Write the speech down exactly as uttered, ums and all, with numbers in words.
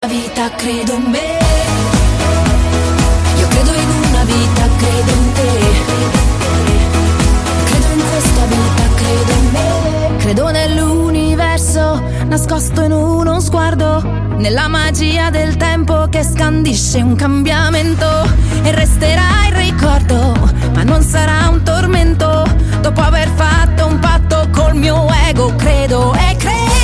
Vita, credo in me. Io credo in una vita, credo in te. Credo in questa vita, credo in me. Credo nell'universo nascosto in uno sguardo, nella magia del tempo che scandisce un cambiamento. E resterà il ricordo, ma non sarà un tormento. Dopo aver fatto un patto col mio ego, credo e credo.